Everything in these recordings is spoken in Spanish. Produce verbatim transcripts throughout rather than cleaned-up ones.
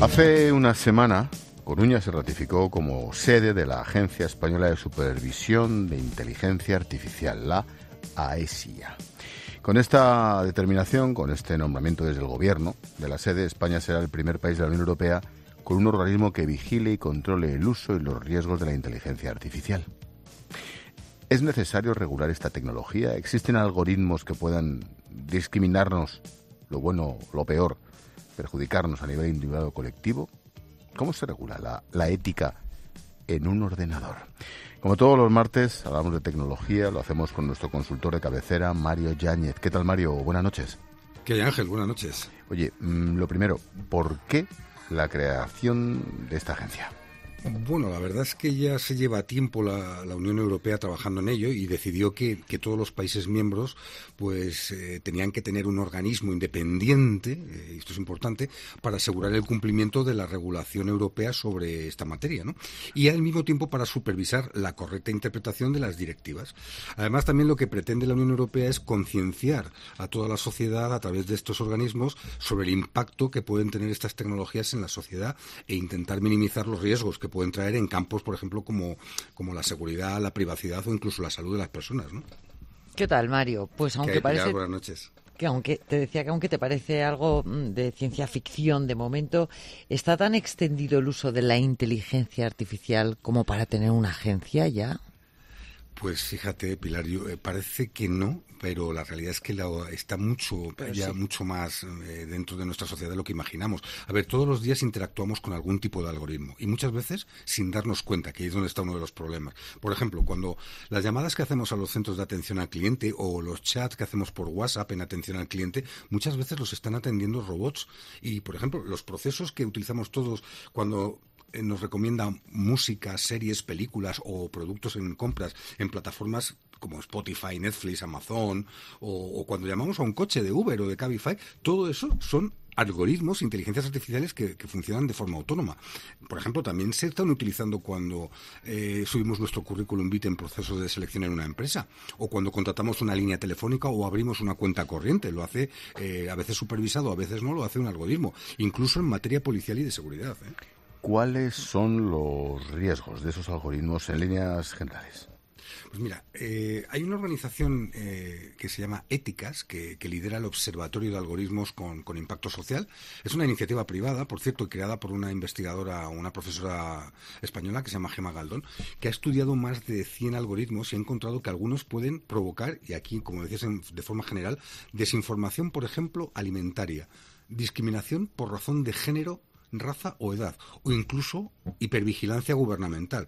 Hace una semana, Coruña se ratificó como sede de la Agencia Española de Supervisión de Inteligencia Artificial, la AESIA. Con esta determinación, con este nombramiento desde el Gobierno de la sede, España será el primer país de la Unión Europea con un organismo que vigile y controle el uso y los riesgos de la inteligencia artificial. ¿Es necesario regular esta tecnología? ¿Existen algoritmos que puedan discriminarnos, lo bueno, lo peor, perjudicarnos a nivel individual o colectivo? ¿Cómo se regula la, la ética en un ordenador? Como todos los martes, hablamos de tecnología, lo hacemos con nuestro consultor de cabecera, Mario Yáñez. ¿Qué tal, Mario? Buenas noches. ¿Qué hay, Ángel? Buenas noches. Oye, mmm, lo primero, ¿por qué la creación de esta agencia? Bueno, la verdad es que ya se lleva tiempo la, la Unión Europea trabajando en ello y decidió que, que todos los países miembros pues eh, tenían que tener un organismo independiente, eh, esto es importante, para asegurar el cumplimiento de la regulación europea sobre esta materia, ¿no? Y al mismo tiempo para supervisar la correcta interpretación de las directivas. Además, también lo que pretende la Unión Europea es concienciar a toda la sociedad a través de estos organismos sobre el impacto que pueden tener estas tecnologías en la sociedad e intentar minimizar los riesgos que pueden traer en campos, por ejemplo, como, como la seguridad, la privacidad o incluso la salud de las personas, ¿no? ¿Qué tal, Mario? Pues aunque parece... Buenas noches. Que aunque te decía que aunque te parece algo de ciencia ficción de momento, ¿está tan extendido el uso de la inteligencia artificial como para tener una agencia ya? Pues fíjate, Pilar, yo, eh, parece que no, pero la realidad es que la, está mucho, pero ya sí. mucho más eh, dentro de nuestra sociedad de lo que imaginamos. A ver, todos los días interactuamos con algún tipo de algoritmo y muchas veces sin darnos cuenta, que ahí es donde está uno de los problemas. Por ejemplo, cuando las llamadas que hacemos a los centros de atención al cliente o los chats que hacemos por WhatsApp en atención al cliente, muchas veces los están atendiendo robots y, por ejemplo, los procesos que utilizamos todos cuando nos recomiendan música, series, películas o productos en compras en plataformas como Spotify, Netflix, Amazon o, o cuando llamamos a un coche de Uber o de Cabify, todo eso son algoritmos, inteligencias artificiales que, que funcionan de forma autónoma. Por ejemplo, también se están utilizando cuando eh, subimos nuestro currículum vitae en procesos de selección en una empresa o cuando contratamos una línea telefónica o abrimos una cuenta corriente. Lo hace eh, a veces supervisado, a veces no, lo hace un algoritmo. Incluso en materia policial y de seguridad, ¿eh? ¿Cuáles son los riesgos de esos algoritmos en líneas generales? Pues mira, eh, hay una organización eh, que se llama Éticas, que, que lidera el Observatorio de Algoritmos con, con Impacto Social. Es una iniciativa privada, por cierto, creada por una investigadora, una profesora española que se llama Gemma Galdón, que ha estudiado más de cien algoritmos y ha encontrado que algunos pueden provocar, y aquí, como decías en, de forma general, desinformación, por ejemplo, alimentaria, discriminación por razón de género, raza o edad, o incluso hipervigilancia gubernamental.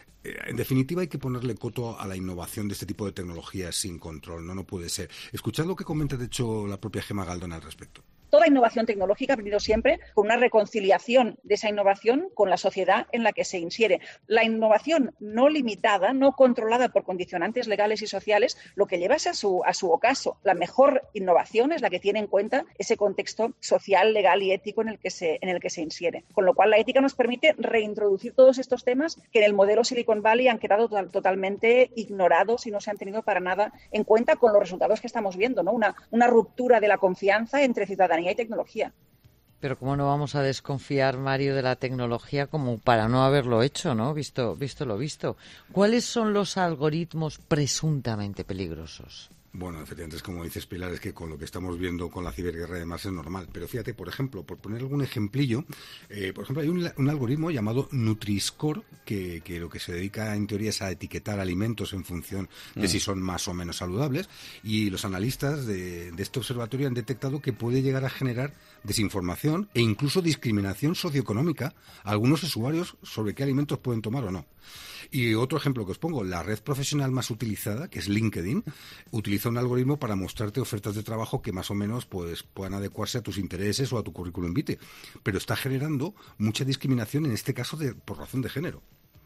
En definitiva, hay que ponerle coto a la innovación de este tipo de tecnologías sin control, no, no puede ser. Escuchad lo que comenta, de hecho, la propia Gemma Galdón al respecto. Toda innovación tecnológica ha venido siempre con una reconciliación de esa innovación con la sociedad en la que se infiere. La innovación no limitada, no controlada por condicionantes legales y sociales, lo que lleva es a su, a su ocaso. La mejor innovación es la que tiene en cuenta ese contexto social, legal y ético en el que se, en el que se infiere. Con lo cual, la ética nos permite reintroducir todos estos temas que en el modelo Silicon Valley han quedado total, totalmente ignorados y no se han tenido para nada en cuenta con los resultados que estamos viendo, ¿no? Una, una ruptura de la confianza entre ciudadanía y tecnología. Pero cómo no vamos a desconfiar, Mario, de la tecnología como para no haberlo hecho, ¿no? Visto, visto lo visto. ¿Cuáles son los algoritmos presuntamente peligrosos? Bueno, efectivamente, es como dices, Pilar, es que con lo que estamos viendo con la ciberguerra además es normal. Pero fíjate, por ejemplo, por poner algún ejemplillo, eh, por ejemplo, hay un, un algoritmo llamado Nutri-Score que, que lo que se dedica en teoría es a etiquetar alimentos en función de mm. si son más o menos saludables, y los analistas de, de este observatorio han detectado que puede llegar a generar desinformación e incluso discriminación socioeconómica a algunos usuarios sobre qué alimentos pueden tomar o no. Y otro ejemplo que os pongo, la red profesional más utilizada, que es LinkedIn, utiliza un algoritmo para mostrarte ofertas de trabajo que más o menos pues puedan adecuarse a tus intereses o a tu currículum vitae, pero está generando mucha discriminación, en este caso de, por razón de género.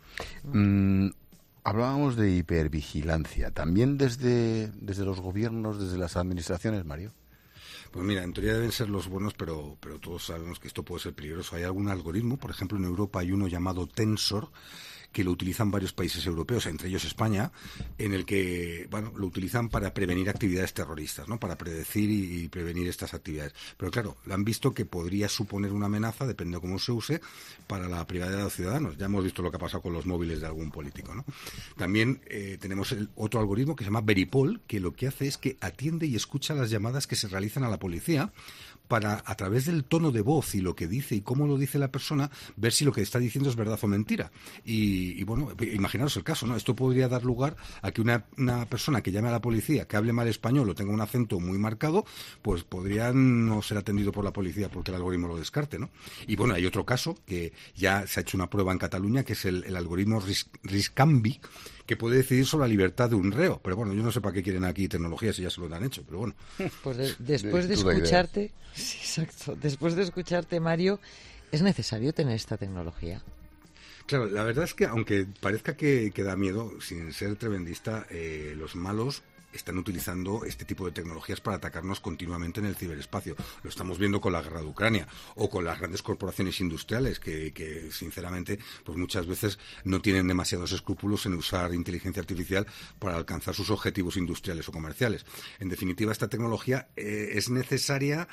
Mm, hablábamos de hipervigilancia, ¿también desde, desde los gobiernos, desde las administraciones, Mario? Pues mira, en teoría deben ser los buenos, pero, pero todos sabemos que esto puede ser peligroso. Hay algún algoritmo, por ejemplo en Europa hay uno llamado Tensor, que lo utilizan varios países europeos, entre ellos España, en el que, bueno, lo utilizan para prevenir actividades terroristas, ¿no? Para predecir y, y prevenir estas actividades. Pero claro, han visto que podría suponer una amenaza, depende de cómo se use, para la privacidad de los ciudadanos. Ya hemos visto lo que ha pasado con los móviles de algún político, ¿no? También eh, tenemos el otro algoritmo que se llama Veripol, que lo que hace es que atiende y escucha las llamadas que se realizan a la policía para, a través del tono de voz y lo que dice y cómo lo dice la persona, ver si lo que está diciendo es verdad o mentira. Y, y bueno, imaginaros el caso, ¿no? Esto podría dar lugar a que una, una persona que llame a la policía, que hable mal español o tenga un acento muy marcado, pues podría no ser atendido por la policía porque el algoritmo lo descarte, ¿no? Y bueno, hay otro caso que ya se ha hecho una prueba en Cataluña, que es el, el algoritmo Ris, Riscambi, que puede decidir sobre la libertad de un reo. Pero bueno, yo no sé para qué quieren aquí tecnología si ya se lo han hecho, pero bueno. Pues de, después de escucharte, sí, exacto, después de escucharte, Mario, ¿es necesario tener esta tecnología? Claro, la verdad es que aunque parezca que, que da miedo, sin ser tremendista, eh, los malos están utilizando este tipo de tecnologías para atacarnos continuamente en el ciberespacio. Lo estamos viendo con la guerra de Ucrania o con las grandes corporaciones industriales que, que sinceramente, pues muchas veces no tienen demasiados escrúpulos en usar inteligencia artificial para alcanzar sus objetivos industriales o comerciales. En definitiva, esta tecnología eh, es necesaria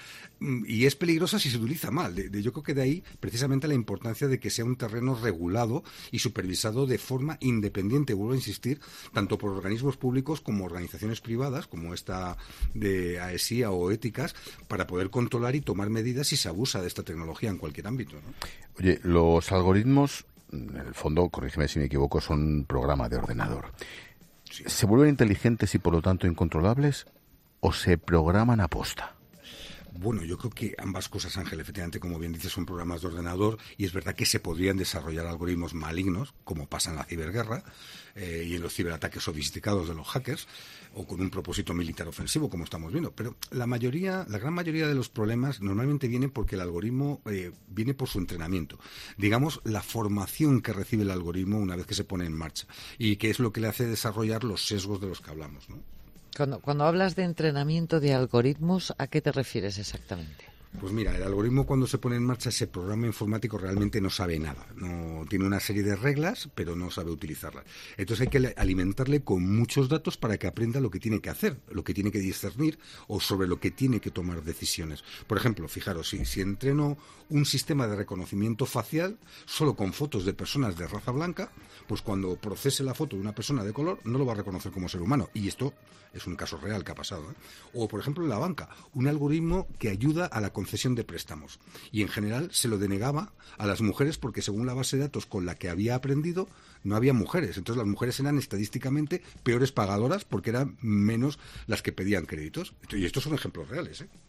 y es peligrosa si se utiliza mal. De, de, yo creo que de ahí precisamente la importancia de que sea un terreno regulado y supervisado de forma independiente, vuelvo a insistir, tanto por organismos públicos como organizaciones privadas, como esta de AESIA o éticas, para poder controlar y tomar medidas si se abusa de esta tecnología en cualquier ámbito, ¿no? Oye, los algoritmos, en el fondo, corrígeme si me equivoco, son un programa de ordenador. Sí. ¿Se vuelven inteligentes y por lo tanto incontrolables o se programan a posta? Bueno, yo creo que ambas cosas, Ángel, efectivamente, como bien dices, son programas de ordenador y es verdad que se podrían desarrollar algoritmos malignos, como pasa en la ciberguerra eh, y en los ciberataques sofisticados de los hackers, o con un propósito militar ofensivo, como estamos viendo. Pero la mayoría, la gran mayoría de los problemas normalmente vienen porque el algoritmo eh, viene por su entrenamiento. Digamos, la formación que recibe el algoritmo una vez que se pone en marcha y que es lo que le hace desarrollar los sesgos de los que hablamos, ¿no? Cuando, cuando hablas de entrenamiento de algoritmos, ¿a qué te refieres exactamente? Pues mira, el algoritmo cuando se pone en marcha, ese programa informático realmente no sabe nada. No tiene una serie de reglas, pero no sabe utilizarlas. Entonces hay que alimentarle con muchos datos para que aprenda lo que tiene que hacer, lo que tiene que discernir o sobre lo que tiene que tomar decisiones. Por ejemplo, fijaros, si, si entreno un sistema de reconocimiento facial solo con fotos de personas de raza blanca, pues cuando procese la foto de una persona de color no lo va a reconocer como ser humano. Y esto es un caso real que ha pasado, ¿eh? O, por ejemplo, en la banca, un algoritmo que ayuda a la concesión de préstamos. Y, en general, se lo denegaba a las mujeres porque, según la base de datos con la que había aprendido, no había mujeres. Entonces, las mujeres eran estadísticamente peores pagadoras porque eran menos las que pedían créditos. Y estos son ejemplos reales, ¿eh?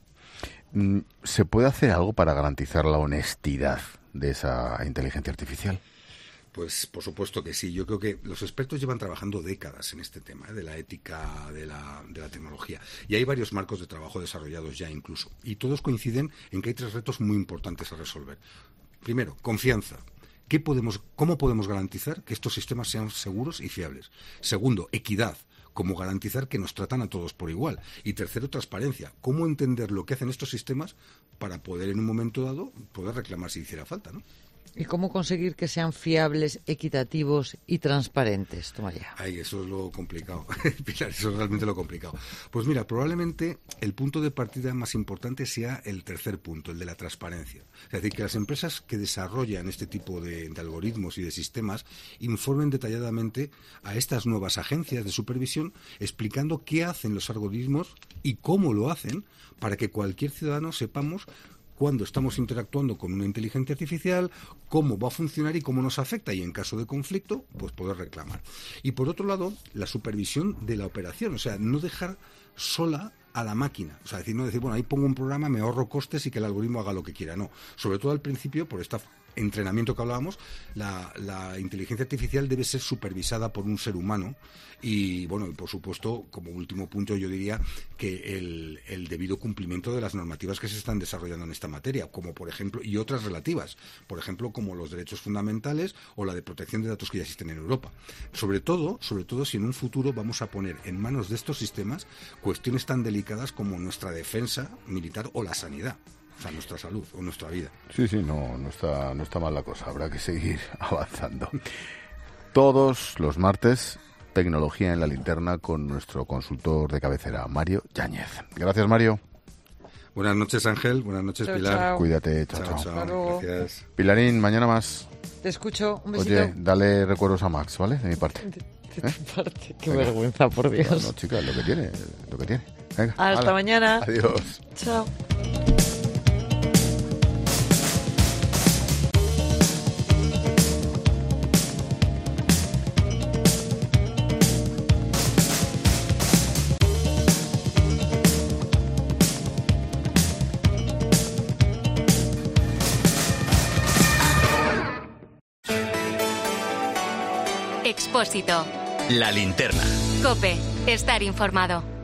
¿Se puede hacer algo para garantizar la honestidad de esa inteligencia artificial? Pues por supuesto que sí. Yo creo que los expertos llevan trabajando décadas en este tema, ¿eh? de la ética de la, de la tecnología. Y hay varios marcos de trabajo desarrollados ya incluso. Y todos coinciden en que hay tres retos muy importantes a resolver. Primero, confianza. ¿Qué podemos, ¿Cómo podemos garantizar que estos sistemas sean seguros y fiables? Segundo, equidad. ¿Cómo garantizar que nos tratan a todos por igual? Y tercero, transparencia. ¿Cómo entender lo que hacen estos sistemas para poder en un momento dado poder reclamar si hiciera falta, ¿no? ¿Y cómo conseguir que sean fiables, equitativos y transparentes? Toma ya. Ay, eso es lo complicado, Pilar, eso es realmente lo complicado. Pues mira, probablemente el punto de partida más importante sea el tercer punto, el de la transparencia. Es decir, que las empresas que desarrollan este tipo de, de algoritmos y de sistemas informen detalladamente a estas nuevas agencias de supervisión explicando qué hacen los algoritmos y cómo lo hacen para que cualquier ciudadano sepamos cuando estamos interactuando con una inteligencia artificial, cómo va a funcionar y cómo nos afecta, y en caso de conflicto, pues poder reclamar. Y por otro lado, la supervisión de la operación, o sea, no dejar sola a la máquina, o sea, decir, no decir, bueno, ahí pongo un programa, me ahorro costes y que el algoritmo haga lo que quiera, no. Sobre todo al principio, por este entrenamiento que hablábamos, la, la inteligencia artificial debe ser supervisada por un ser humano y, bueno, y por supuesto, como último punto, yo diría que el, el debido cumplimiento de las normativas que se están desarrollando en esta materia, como por ejemplo, y otras relativas, por ejemplo, como los derechos fundamentales o la de protección de datos que ya existen en Europa. Sobre todo, sobre todo si en un futuro vamos a poner en manos de estos sistemas cuestiones tan delicadas como nuestra defensa militar o la sanidad. O sea, nuestra salud o nuestra vida. Sí, sí, no, no está, no está mal la cosa. Habrá que seguir avanzando. todos los martes, Tecnología en la Linterna con nuestro consultor de cabecera, Mario Yáñez. Gracias, Mario. Buenas noches, Ángel. Buenas noches, chao, Pilar. Chao. Cuídate. Chao, chao. chao. chao. Gracias. Pilarín, mañana más. Te escucho. Un besito. Oye, dale recuerdos a Max, ¿vale? De mi parte. De, de ¿Eh? tu parte. Qué Venga. vergüenza, por Dios. No, no, chica, lo que tiene, lo que tiene. Venga, Hasta hala. mañana. Adiós. Chao. Expósito. La Linterna. COPE. Estar informado.